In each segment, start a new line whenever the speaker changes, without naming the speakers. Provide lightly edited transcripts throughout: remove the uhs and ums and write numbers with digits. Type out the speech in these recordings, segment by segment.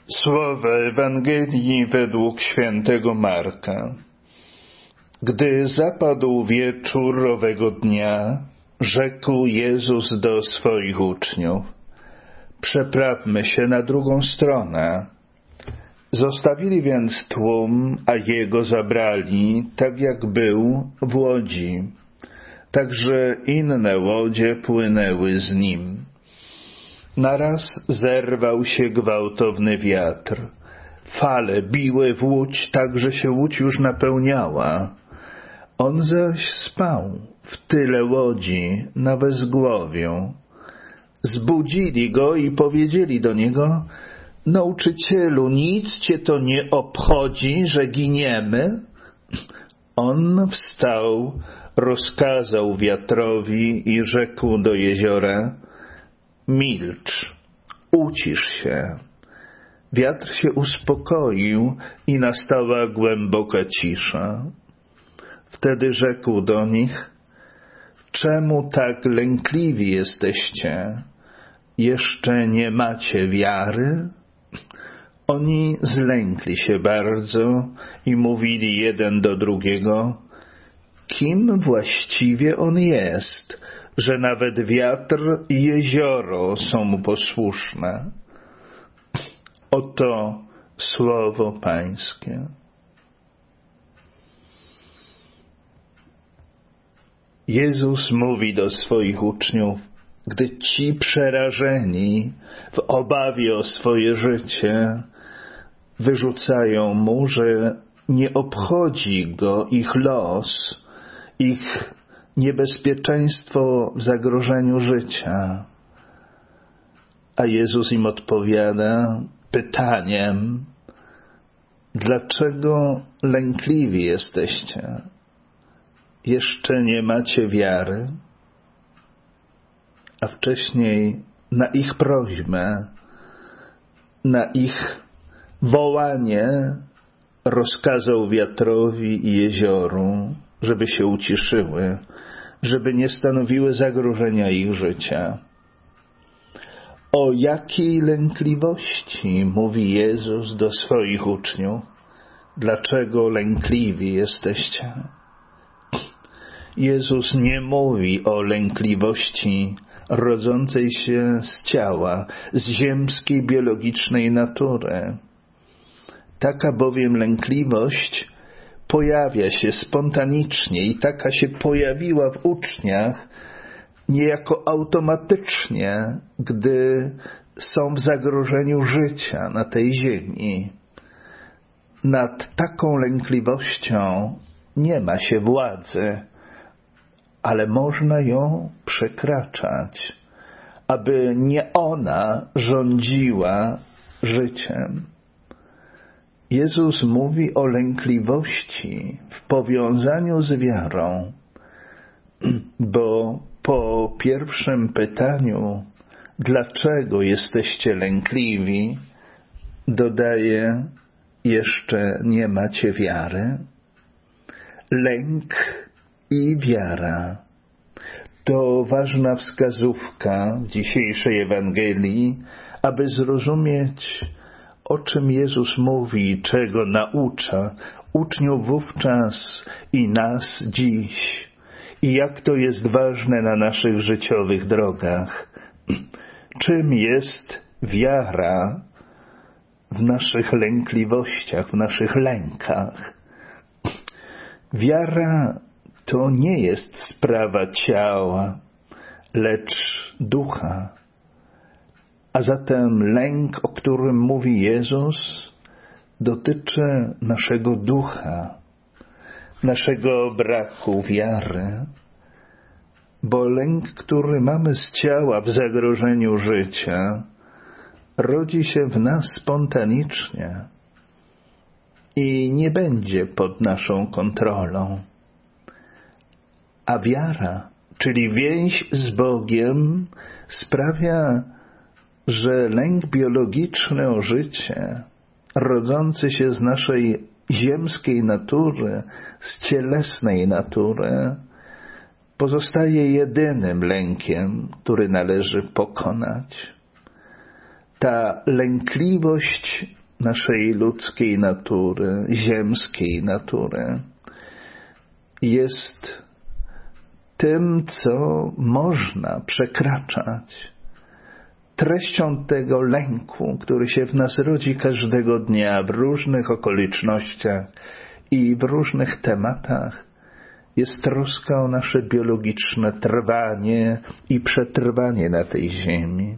Słowa Ewangelii według świętego Marka. Gdy zapadł wieczór owego dnia, rzekł Jezus do swoich uczniów: przeprawmy się na drugą stronę. Zostawili więc tłum, a Jego zabrali, tak jak był, w łodzi. Także inne łodzie płynęły z Nim. Naraz zerwał się gwałtowny wiatr. Fale biły w łódź, tak że się łódź już napełniała. On zaś spał w tyle łodzi, na wezgłowiu. Zbudzili go i powiedzieli do niego: Nauczycielu, nic cię to nie obchodzi, że giniemy? On wstał, rozkazał wiatrowi i rzekł do jeziora: milcz, ucisz się. Wiatr się uspokoił i nastała głęboka cisza. Wtedy rzekł do nich: czemu tak lękliwi jesteście? Jeszcze nie macie wiary? Oni zlękli się bardzo i mówili jeden do drugiego: kim właściwie on jest, że nawet wiatr i jezioro są mu posłuszne? Oto słowo Pańskie. Jezus mówi do swoich uczniów, gdy ci przerażeni w obawie o swoje życie wyrzucają mu, że nie obchodzi go ich los, ich niebezpieczeństwo w zagrożeniu życia. A Jezus im odpowiada pytaniem: dlaczego lękliwi jesteście? Jeszcze nie macie wiary? A wcześniej na ich prośbę, na ich wołanie rozkazał wiatrowi i jezioru, żeby się uciszyły, żeby nie stanowiły zagrożenia ich życia. O jakiej lękliwości mówi Jezus do swoich uczniów? Dlaczego lękliwi jesteście? Jezus nie mówi o lękliwości rodzącej się z ciała, z ziemskiej, biologicznej natury. Taka bowiem lękliwość pojawia się spontanicznie i taka się pojawiła w uczniach niejako automatycznie, gdy są w zagrożeniu życia na tej ziemi. Nad taką lękliwością nie ma się władzy, ale można ją przekraczać, aby nie ona rządziła życiem. Jezus mówi o lękliwości w powiązaniu z wiarą, bo po pierwszym pytaniu, dlaczego jesteście lękliwi, dodaje: jeszcze nie macie wiary. Lęk i wiara to ważna wskazówka w dzisiejszej Ewangelii, aby zrozumieć, o czym Jezus mówi, czego naucza uczniów wówczas i nas dziś, i jak to jest ważne na naszych życiowych drogach. Czym jest wiara w naszych lękliwościach, w naszych lękach? Wiara to nie jest sprawa ciała, lecz ducha. A zatem lęk, o którym mówi Jezus, dotyczy naszego ducha, naszego braku wiary, bo lęk, który mamy z ciała w zagrożeniu życia, rodzi się w nas spontanicznie i nie będzie pod naszą kontrolą. A wiara, czyli więź z Bogiem, sprawia, że lęk biologiczny o życie, rodzący się z naszej ziemskiej natury, z cielesnej natury, pozostaje jedynym lękiem, który należy pokonać. Ta lękliwość naszej ludzkiej natury, ziemskiej natury, jest tym, co można przekraczać. Treścią tego lęku, który się w nas rodzi każdego dnia w różnych okolicznościach i w różnych tematach, jest troska o nasze biologiczne trwanie i przetrwanie na tej ziemi.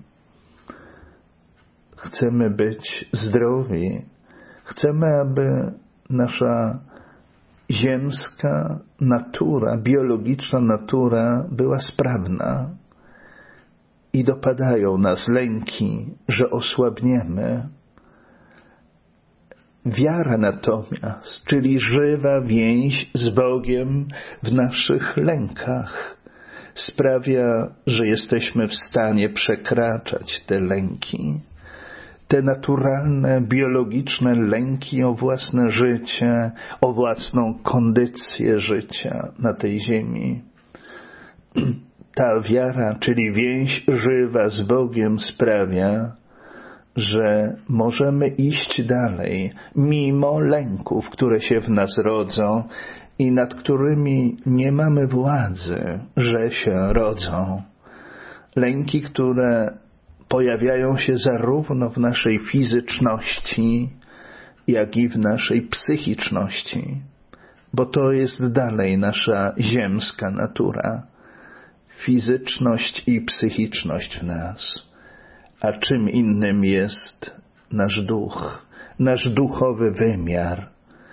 Chcemy być zdrowi. Chcemy, aby nasza ziemska natura, biologiczna natura była sprawna. I dopadają nas lęki, że osłabniemy. Wiara natomiast, czyli żywa więź z Bogiem w naszych lękach, sprawia, że jesteśmy w stanie przekraczać te lęki, te naturalne, biologiczne lęki o własne życie, o własną kondycję życia na tej ziemi. Ta wiara, czyli więź żywa z Bogiem sprawia, że możemy iść dalej, mimo lęków, które się w nas rodzą i nad którymi nie mamy władzy, że się rodzą. Lęki, które pojawiają się zarówno w naszej fizyczności, jak i w naszej psychiczności, bo to jest dalej nasza ziemska natura. Fizyczność i psychiczność w nas. A czym innym jest nasz duch, nasz duchowy wymiar.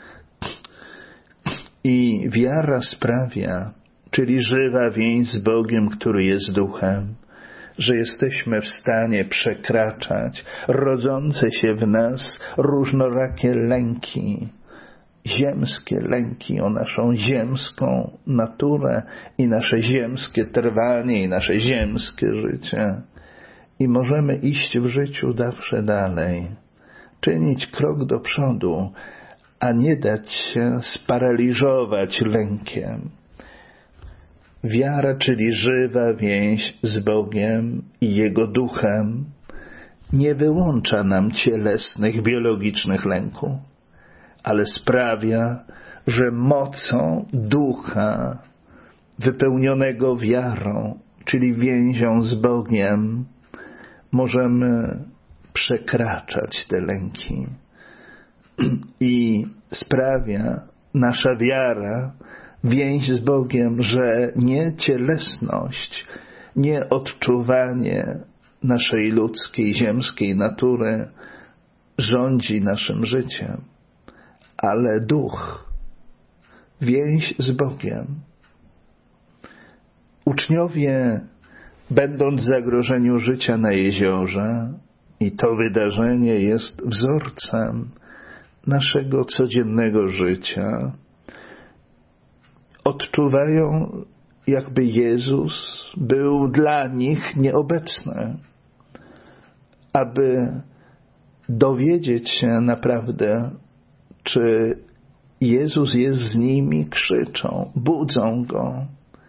I wiara sprawia, czyli żywa więź z Bogiem, który jest duchem, że jesteśmy w stanie przekraczać rodzące się w nas różnorakie lęki, ziemskie lęki o naszą ziemską naturę i nasze ziemskie trwanie i nasze ziemskie życie. I możemy iść w życiu zawsze dalej, czynić krok do przodu, a nie dać się sparaliżować lękiem. Wiara, czyli żywa więź z Bogiem i Jego duchem, nie wyłącza nam cielesnych, biologicznych lęków, ale sprawia, że mocą ducha wypełnionego wiarą, czyli więzią z Bogiem, możemy przekraczać te lęki. I sprawia nasza wiara, więź z Bogiem, że nie cielesność, nie odczuwanie naszej ludzkiej, ziemskiej natury rządzi naszym życiem, ale duch, więź z Bogiem. Uczniowie, będąc w zagrożeniu życia na jeziorze, i to wydarzenie jest wzorcem naszego codziennego życia, odczuwają, jakby Jezus był dla nich nieobecny. Aby dowiedzieć się naprawdę, czy Jezus jest z nimi, krzyczą, budzą Go,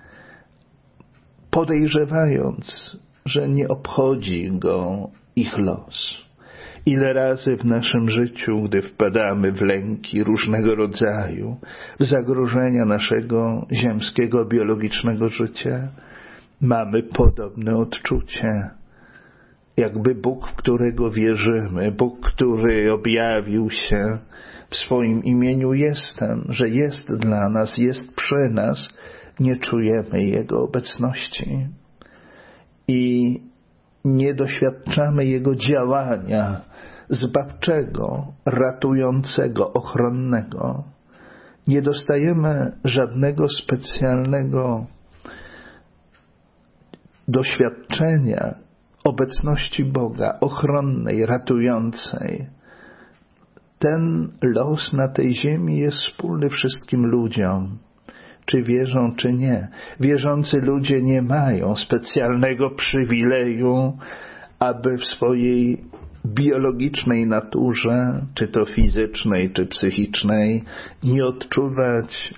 podejrzewając, że nie obchodzi Go ich los. Ile razy w naszym życiu, gdy wpadamy w lęki różnego rodzaju, w zagrożenia naszego ziemskiego, biologicznego życia, mamy podobne odczucie. Jakby Bóg, w którego wierzymy, Bóg, który objawił się w swoim imieniu jestem, że jest dla nas, jest przy nas, nie czujemy Jego obecności i nie doświadczamy Jego działania zbawczego, ratującego, ochronnego. Nie dostajemy żadnego specjalnego doświadczenia obecności Boga, ochronnej, ratującej. Ten los na tej ziemi jest wspólny wszystkim ludziom, czy wierzą, czy nie. Wierzący ludzie nie mają specjalnego przywileju, aby w swojej biologicznej naturze, czy to fizycznej, czy psychicznej, nie odczuwać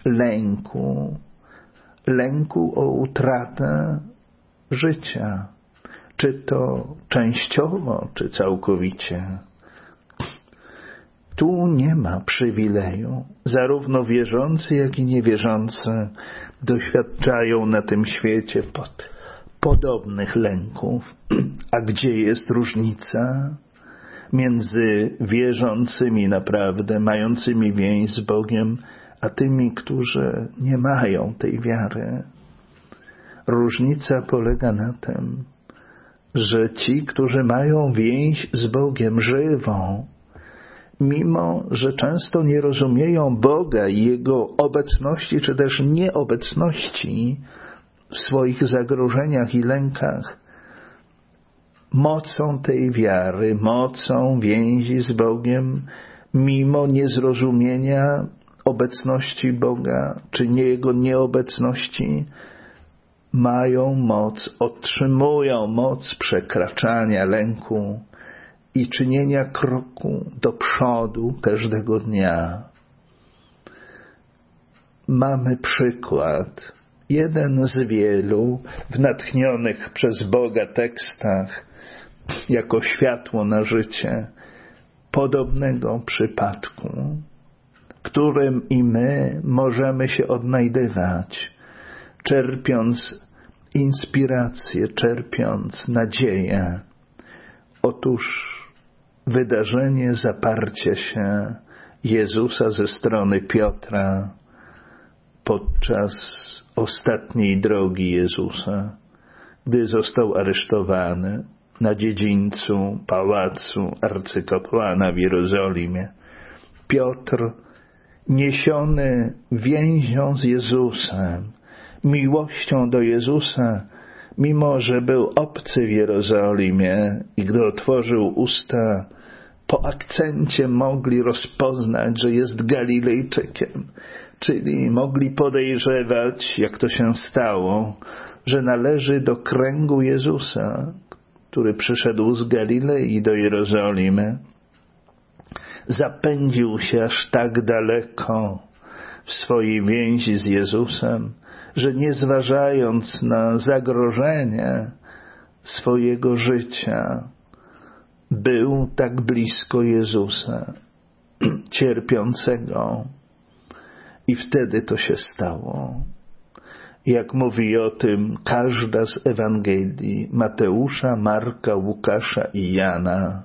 lęku o utratę życia, czy to częściowo, czy całkowicie. tu nie ma przywileju. Zarówno wierzący, jak i niewierzący doświadczają na tym świecie podobnych lęków. A gdzie jest różnica między wierzącymi naprawdę, mającymi więź z Bogiem, a tymi, którzy nie mają tej wiary? Różnica polega na tym, że ci, którzy mają więź z Bogiem żywą, mimo że często nie rozumieją Boga i Jego obecności, czy też nieobecności w swoich zagrożeniach i lękach, mocą tej wiary, mocą więzi z Bogiem, mimo niezrozumienia obecności Boga, czy Jego nieobecności, mają moc, otrzymują moc przekraczania lęku i czynienia kroku do przodu każdego dnia. Mamy przykład, jeden z wielu, w natchnionych przez Boga tekstach, jako światło na życie, podobnego przypadku, w którym i my możemy się odnajdywać, czerpiąc inspirację, czerpiąc nadzieję. Otóż wydarzenie zaparcia się Jezusa ze strony Piotra podczas ostatniej drogi Jezusa, gdy został aresztowany na dziedzińcu pałacu arcykapłana w Jerozolimie. Piotr, niesiony więzią z Jezusem, miłością do Jezusa, mimo że był obcy w Jerozolimie i gdy otworzył usta, po akcencie mogli rozpoznać, że jest Galilejczykiem, czyli mogli podejrzewać, jak to się stało, że należy do kręgu Jezusa, który przyszedł z Galilei do Jerozolimy. Zapędził się aż tak daleko w swojej więzi z Jezusem, że nie zważając na zagrożenie swojego życia, był tak blisko Jezusa, cierpiącego. I wtedy to się stało. Jak mówi o tym każda z Ewangelii, Mateusza, Marka, Łukasza i Jana,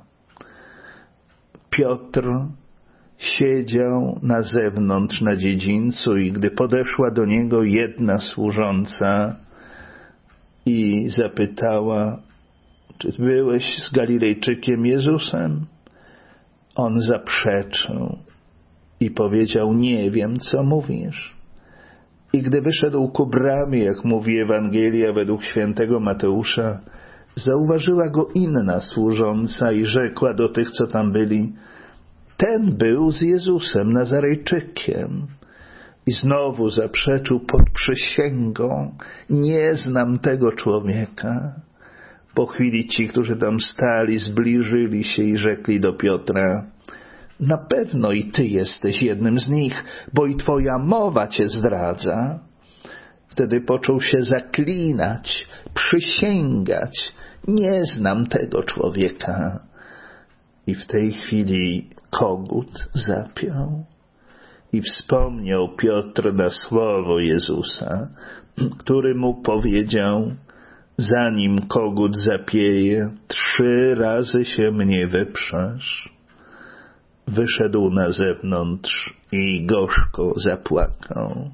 Piotr siedział na zewnątrz na dziedzińcu i gdy podeszła do niego jedna służąca i zapytała, czy byłeś z Galilejczykiem Jezusem? On zaprzeczył i powiedział, nie wiem, co mówisz. I gdy wyszedł ku bramie, jak mówi Ewangelia według świętego Mateusza, zauważyła go inna służąca i rzekła do tych, co tam byli, ten był z Jezusem, Nazarejczykiem. I znowu zaprzeczył pod przysięgą, nie znam tego człowieka. Po chwili ci, którzy tam stali, zbliżyli się i rzekli do Piotra, na pewno i ty jesteś jednym z nich, bo i twoja mowa cię zdradza. Wtedy począł się zaklinać, przysięgać, nie znam tego człowieka. I w tej chwili kogut zapiał i wspomniał Piotr na słowo Jezusa, który mu powiedział, zanim kogut zapieje, 3 razy się mnie wyprzesz. Wyszedł na zewnątrz i gorzko zapłakał.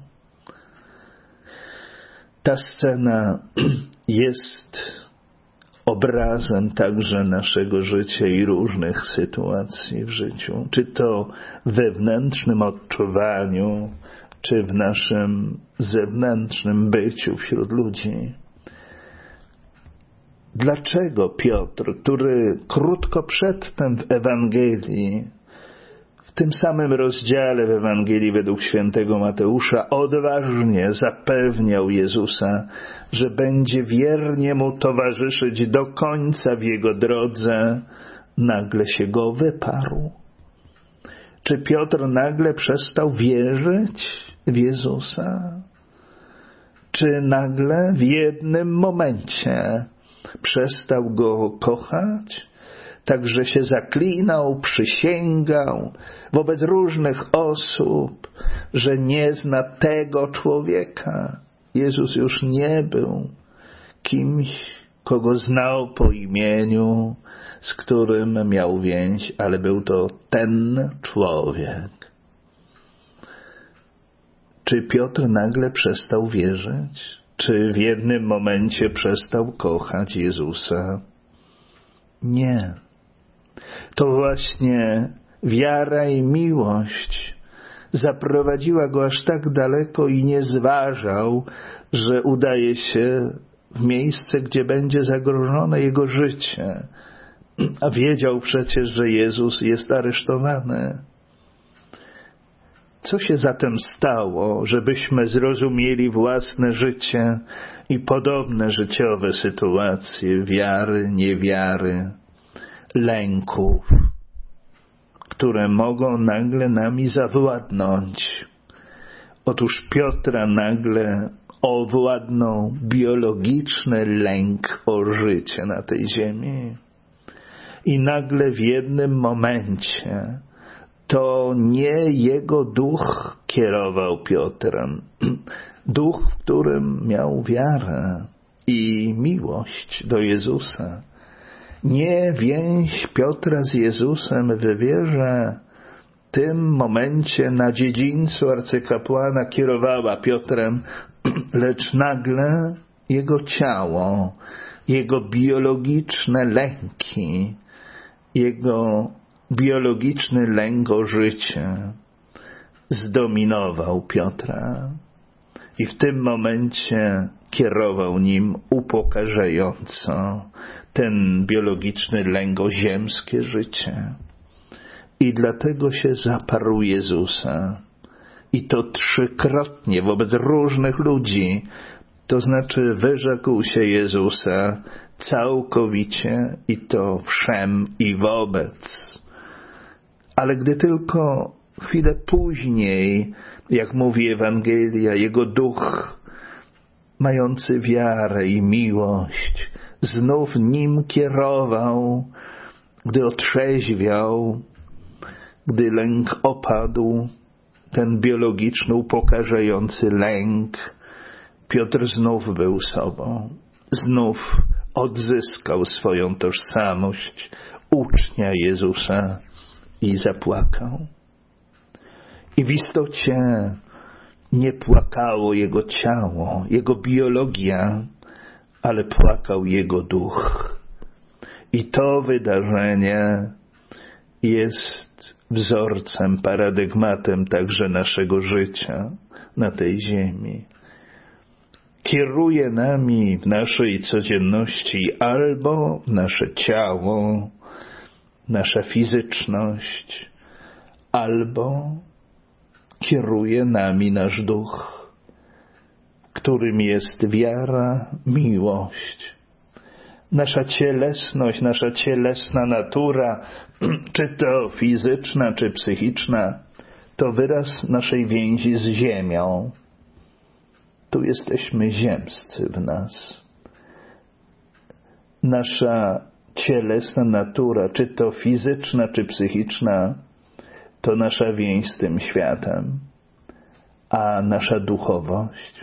Ta scena jest obrazem także naszego życia i różnych sytuacji w życiu. Czy to w wewnętrznym odczuwaniu, czy w naszym zewnętrznym byciu wśród ludzi. Dlaczego Piotr, który krótko przedtem w Ewangelii, w tym samym rozdziale w Ewangelii według świętego Mateusza odważnie zapewniał Jezusa, że będzie wiernie mu towarzyszyć do końca w jego drodze, nagle się go wyparł? Czy Piotr nagle przestał wierzyć w Jezusa? Czy nagle w jednym momencie przestał go kochać? także się zaklinał, przysięgał wobec różnych osób, że nie zna tego człowieka. Jezus już nie był kimś, kogo znał po imieniu, z którym miał więź, ale był to ten człowiek. Czy Piotr nagle przestał wierzyć? Czy w jednym momencie przestał kochać Jezusa? Nie. To właśnie wiara i miłość zaprowadziła go aż tak daleko i nie zważał, że udaje się w miejsce, gdzie będzie zagrożone jego życie. A wiedział przecież, że Jezus jest aresztowany. Co się zatem stało, żebyśmy zrozumieli własne życie i podobne życiowe sytuacje wiary, niewiary, lęków, które mogą nagle nami zawładnąć? Otóż Piotra nagle owładnął biologiczny lęk o życie na tej ziemi. I nagle w jednym momencie to nie jego duch kierował Piotrem. Duch, w którym miał wiarę i miłość do Jezusa. Nie więź Piotra z Jezusem w wierze w tym momencie na dziedzińcu arcykapłana kierowała Piotrem, lecz nagle jego ciało, jego biologiczne lęki, jego biologiczny lęk o życie zdominował Piotra i w tym momencie kierował nim upokarzająco ten biologiczny lęk o ziemskie życie. I dlatego się zaparł Jezusa. I to 3-krotnie wobec różnych ludzi. To znaczy wyrzekł się Jezusa całkowicie i to wszem i wobec. Ale gdy tylko chwilę później, jak mówi Ewangelia, jego duch, mający wiarę i miłość, znów nim kierował, gdy otrzeźwiał, gdy lęk opadł, ten biologiczny, upokarzający lęk, Piotr znów był sobą. Znów odzyskał swoją tożsamość ucznia Jezusa i zapłakał. I w istocie nie płakało jego ciało, jego biologia, ale płakał jego duch. I to wydarzenie jest wzorcem, paradygmatem także naszego życia na tej ziemi. Kieruje nami w naszej codzienności albo nasze ciało, nasza fizyczność, albo kieruje nami nasz duch, którym jest wiara, miłość. Nasza cielesność, nasza cielesna natura, czy to fizyczna, czy psychiczna, to wyraz naszej więzi z ziemią. Tu jesteśmy ziemscy w nas. Nasza cielesna natura, czy to fizyczna, czy psychiczna, to nasza więź z tym światem. A nasza duchowość,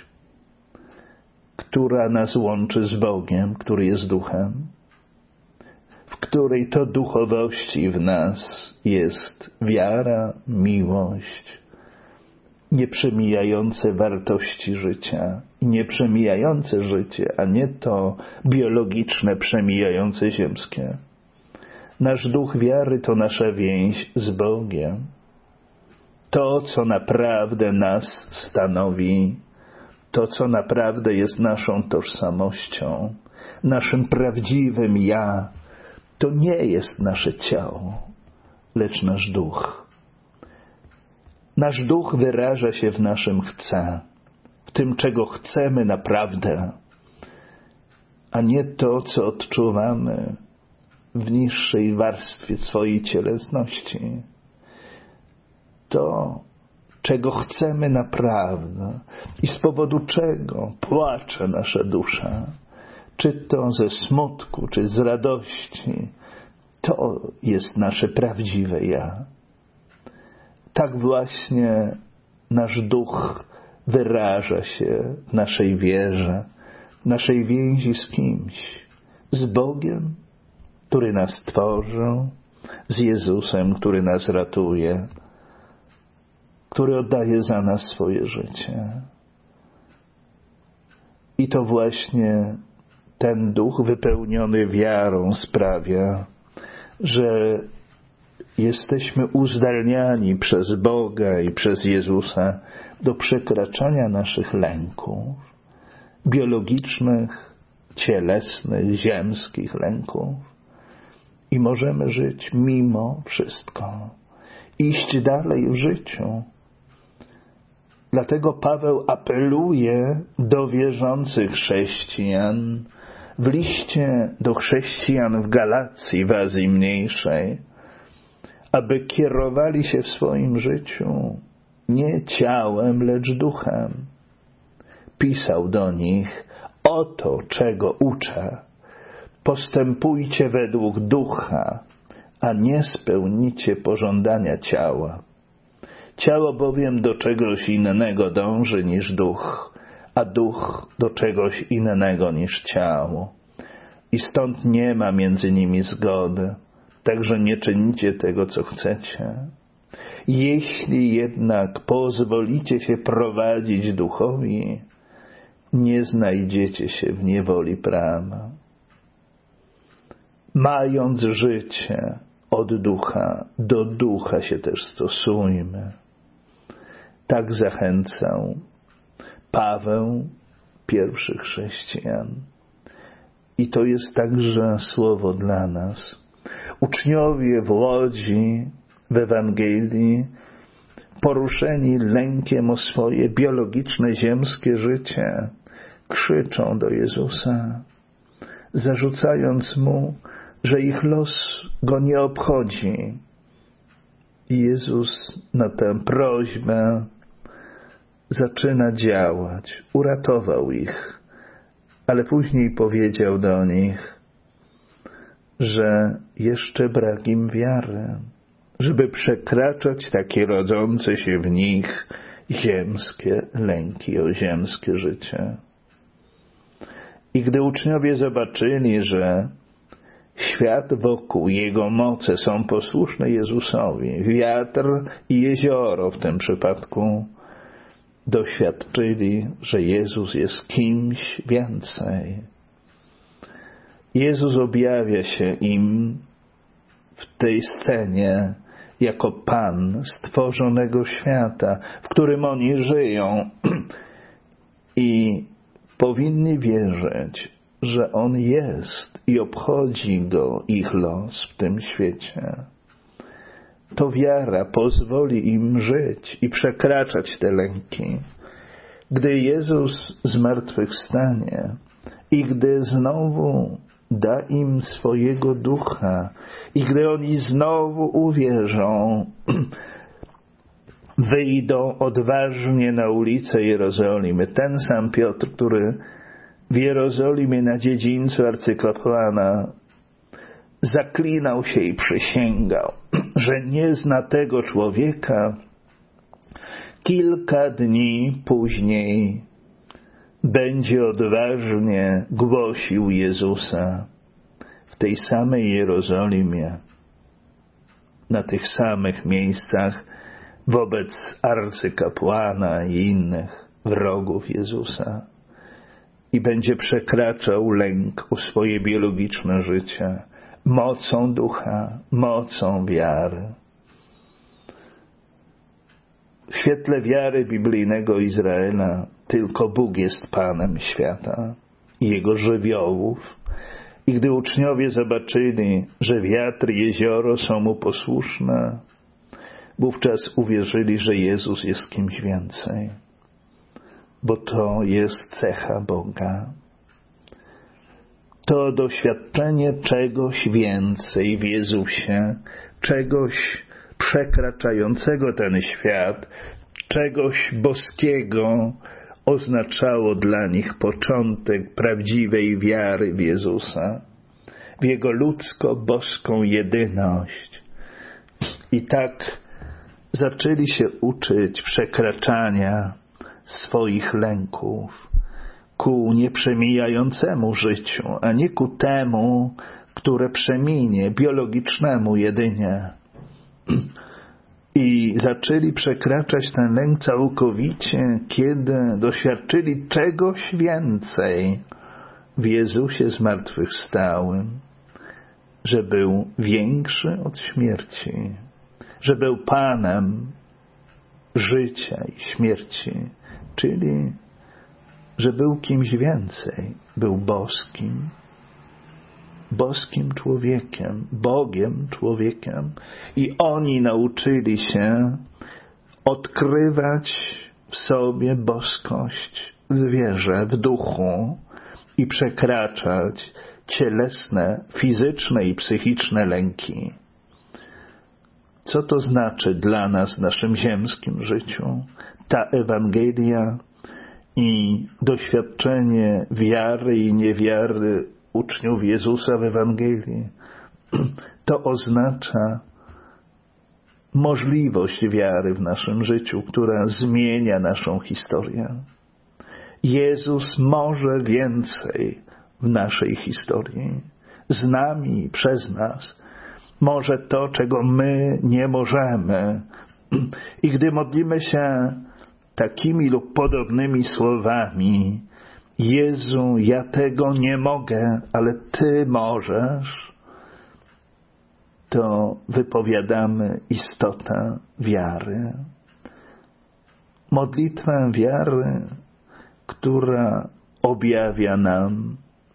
która nas łączy z Bogiem, który jest duchem, w której to duchowości w nas jest wiara, miłość, nieprzemijające wartości życia i nieprzemijające życie, a nie to biologiczne, przemijające ziemskie. Nasz duch wiary to nasza więź z Bogiem. To, co naprawdę nas stanowi, to, co naprawdę jest naszą tożsamością, naszym prawdziwym ja, to nie jest nasze ciało, lecz nasz duch. Nasz duch wyraża się w naszym chcę, w tym, czego chcemy naprawdę, a nie to, co odczuwamy w niższej warstwie swojej cielesności. To, czego chcemy naprawdę i z powodu czego płacze nasza dusza, czy to ze smutku, czy z radości, To jest nasze prawdziwe ja. Tak właśnie nasz duch wyraża się w naszej wierze, w naszej więzi z kimś, z Bogiem, który nas stworzył, z Jezusem, który nas ratuje, który oddaje za nas swoje życie. I to właśnie ten duch wypełniony wiarą sprawia, że jesteśmy uzdalniani przez Boga i przez Jezusa do przekraczania naszych lęków, biologicznych, cielesnych, ziemskich lęków. I możemy żyć mimo wszystko, iść dalej w życiu. Dlatego Paweł apeluje do wierzących chrześcijan w liście do chrześcijan w Galacji, w Azji Mniejszej, aby kierowali się w swoim życiu nie ciałem, lecz duchem. Pisał do nich: oto czego uczę. Postępujcie według ducha, a nie spełnicie pożądania ciała. Ciało bowiem do czegoś innego dąży niż duch, a duch do czegoś innego niż ciało. I stąd nie ma między nimi zgody, także nie czynicie tego, co chcecie. Jeśli jednak pozwolicie się prowadzić duchowi, nie znajdziecie się w niewoli prawa. Mając życie od ducha, do ducha się też stosujmy. Tak zachęcał Paweł pierwszych chrześcijan. I to jest także słowo dla nas. Uczniowie w Łodzi, w Ewangelii, poruszeni lękiem o swoje biologiczne, ziemskie życie, krzyczą do Jezusa, zarzucając Mu, że ich los Go nie obchodzi. I Jezus na tę prośbę zaczyna działać. Uratował ich, ale później powiedział do nich, że jeszcze brak im wiary, żeby przekraczać takie rodzące się w nich ziemskie lęki o ziemskie życie. I gdy uczniowie zobaczyli, że świat wokół, jego moce są posłuszne Jezusowi, wiatr i jezioro w tym przypadku, doświadczyli, że Jezus jest kimś więcej. Jezus objawia się im w tej scenie jako Pan stworzonego świata, w którym oni żyją i powinni wierzyć, że On jest i obchodzi Go ich los w tym świecie. To wiara pozwoli im żyć i przekraczać te lęki. Gdy Jezus zmartwychwstanie i gdy znowu da im swojego ducha i gdy oni znowu uwierzą, wyjdą odważnie na ulice Jerozolimy. Ten sam Piotr, który w Jerozolimie na dziedzińcu arcykapłana zaklinał się i przysięgał, że nie zna tego człowieka, kilka dni później będzie odważnie głosił Jezusa w tej samej Jerozolimie, na tych samych miejscach wobec arcykapłana i innych wrogów Jezusa. I będzie przekraczał lęk o swoje biologiczne życie mocą ducha, mocą wiary. W świetle wiary biblijnego Izraela tylko Bóg jest Panem świata i jego żywiołów. I gdy uczniowie zobaczyli, że wiatr i jezioro są Mu posłuszne, wówczas uwierzyli, że Jezus jest kimś więcej. Bo to jest cecha Boga. To doświadczenie czegoś więcej w Jezusie, czegoś przekraczającego ten świat, czegoś boskiego oznaczało dla nich początek prawdziwej wiary w Jezusa. w Jego ludzko-boską jedyność. I tak zaczęli się uczyć przekraczania swoich lęków ku nieprzemijającemu życiu, a nie ku temu, które przeminie, biologicznemu jedynie. I zaczęli przekraczać ten lęk całkowicie, kiedy doświadczyli czegoś więcej w Jezusie zmartwychwstałym, że był większy od śmierci, że był Panem życia i śmierci, czyli że był kimś więcej, był boskim człowiekiem, Bogiem człowiekiem. I oni nauczyli się odkrywać w sobie boskość w wierze, w duchu i przekraczać cielesne, fizyczne i psychiczne lęki. Co to znaczy dla nas w naszym ziemskim życiu? Ta Ewangelia i doświadczenie wiary i niewiary uczniów Jezusa w Ewangelii, to oznacza możliwość wiary w naszym życiu, która zmienia naszą historię. Jezus może więcej w naszej historii, z nami, przez nas. Może to, czego my nie możemy. I gdy modlimy się takimi lub podobnymi słowami: Jezu, ja tego nie mogę, ale Ty możesz, to wypowiadamy istotę wiary. Modlitwę wiary, która objawia nam,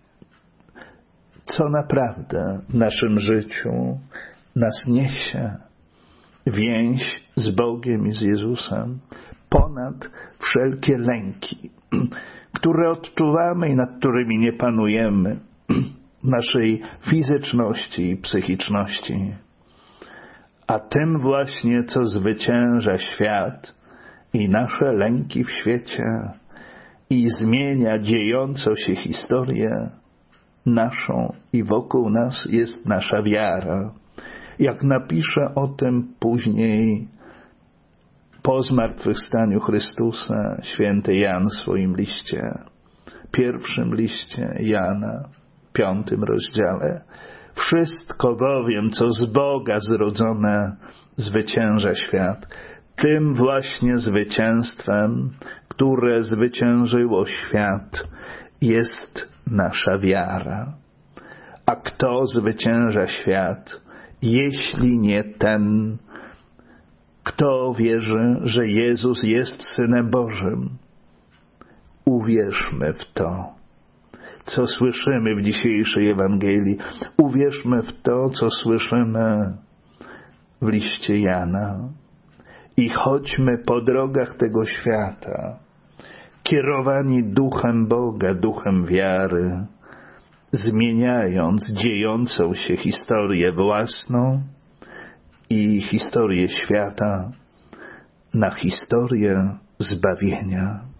co naprawdę w naszym życiu nas niesie. Więź z Bogiem i z Jezusem ponad wszelkie lęki, które odczuwamy i nad którymi nie panujemy w naszej fizyczności i psychiczności. A tym właśnie, co zwycięża świat i nasze lęki w świecie i zmienia dziejącą się historię naszą i wokół nas, jest nasza wiara. Jak napisze o tym później po zmartwychwstaniu Chrystusa święty Jan w swoim liście, pierwszym liście Jana, 5 rozdziale. Wszystko bowiem, co z Boga zrodzone, zwycięża świat. Tym właśnie zwycięstwem, które zwyciężyło świat, jest nasza wiara. A kto zwycięża świat, jeśli nie ten, kto wierzy, że Jezus jest Synem Bożym? Uwierzmy w to, co słyszymy w dzisiejszej Ewangelii. Uwierzmy w to, co słyszymy w liście Jana. I chodźmy po drogach tego świata, kierowani duchem Boga, duchem wiary, zmieniając dziejącą się historię własną i historię świata na historię zbawienia.